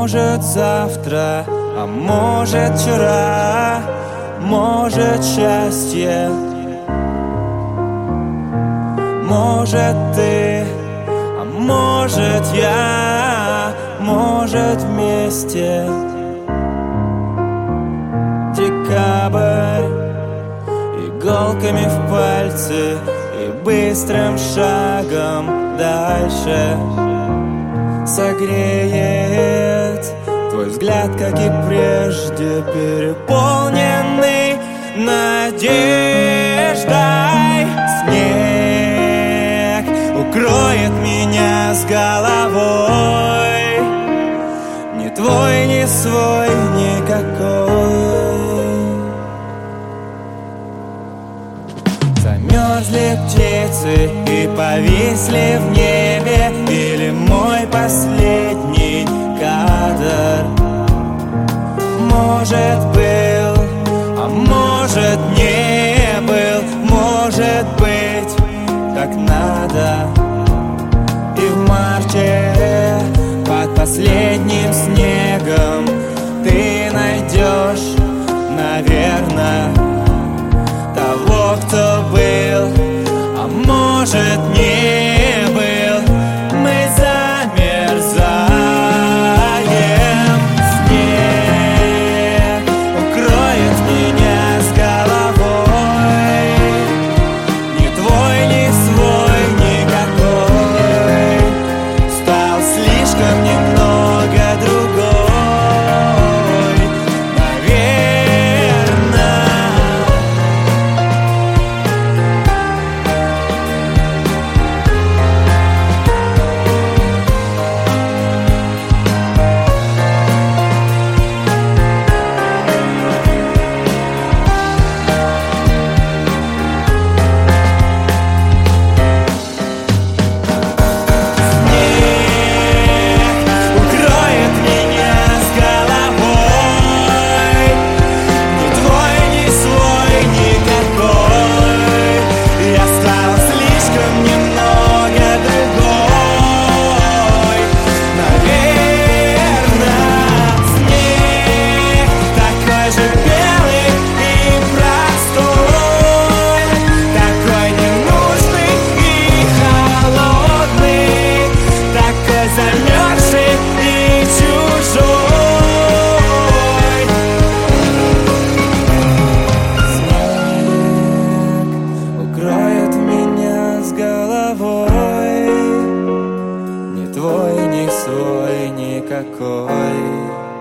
может завтра, а может вчера, может счастье, может ты, а может я, может вместе. Декабрь, иголками в пальцы и быстрым шагом дальше согреет твой взгляд, как и прежде, переполненный надеждой. Снег укроет меня с головой, ни твой, ни свой, никакой. Замерзли птицы и повисли в небе, или мой последний кадр. Может был, а может не был, может быть так надо. И в марте под последним снегом ты найдешь, наверное, того, кто был, а может не был. Мы замерзаем. Снег укроет меня с головой, ни твой, ни свой, никакой. Стал слишком немного другой, наверное. Замерзший и чужой. Снег укроет меня с головой, ни твой, ни свой, никакой.